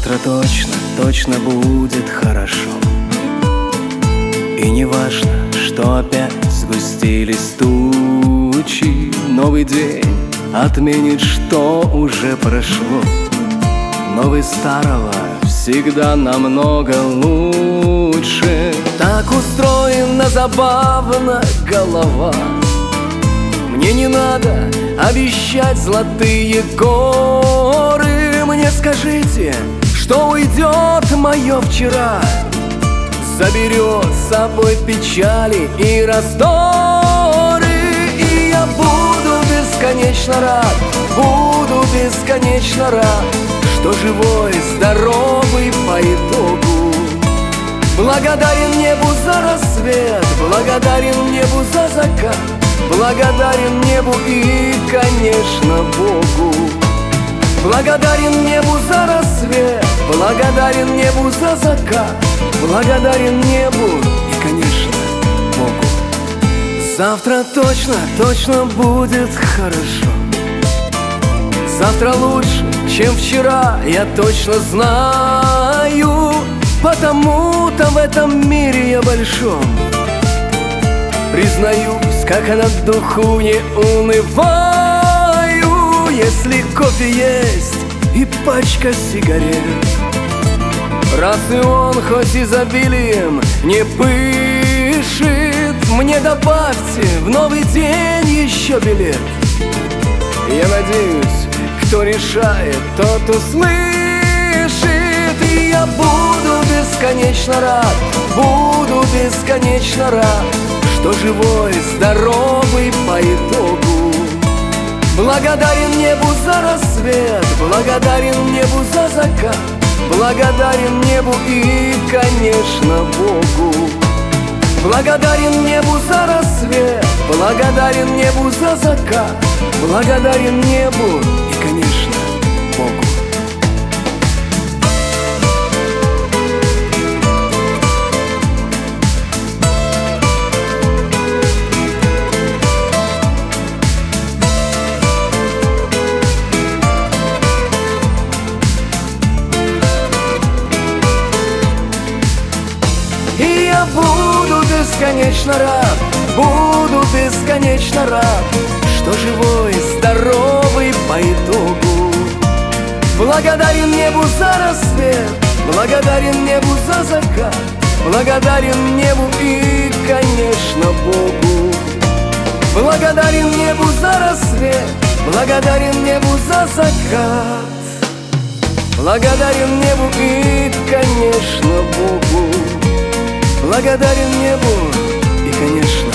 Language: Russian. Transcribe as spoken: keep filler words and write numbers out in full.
Завтра точно, точно будет хорошо. И не важно, что опять сгустились тучи. Новый день отменит, что уже прошло. Новый старого всегда намного лучше. Так устроена забавно голова. Мне не надо обещать золотые горы. Мне скажите, что уйдет мое вчера, заберет с собой печали и раздоры. И я буду бесконечно рад, буду бесконечно рад, что живой, здоровый по итогу. Благодарен небу за рассвет, благодарен небу за закат, благодарен небу и, конечно, Богу. Благодарен небу за рассвет, благодарен небу за закат, благодарен небу и, конечно, Богу. Завтра точно, точно будет хорошо. Завтра лучше, чем вчера, я точно знаю, потому-то в этом мире я большом признаюсь, как я на духу не унываю. Если кофе есть и пачка сигарет, раз и он хоть изобилием не пышет, мне добавьте в новый день еще билет. Я надеюсь, кто решает, тот услышит. И я буду бесконечно рад, буду бесконечно рад, что живой, здоровый по итогу. Благодарен небу за рассвет, благодарен небу за закат, благодарен небу и, конечно, Богу. Благодарен небу за рассвет, благодарен небу за закат, благодарен небу и, конечно, Богу. Я буду бесконечно рад, буду бесконечно рад, что живой, здоровый по итогу. Благодарен небу за рассвет, благодарен небу за закат, благодарен небу и, конечно, Богу. Благодарен небу за рассвет, благодарен небу за закат, благодарен небу и, конечно, Богу. Благодарен небу и, конечно,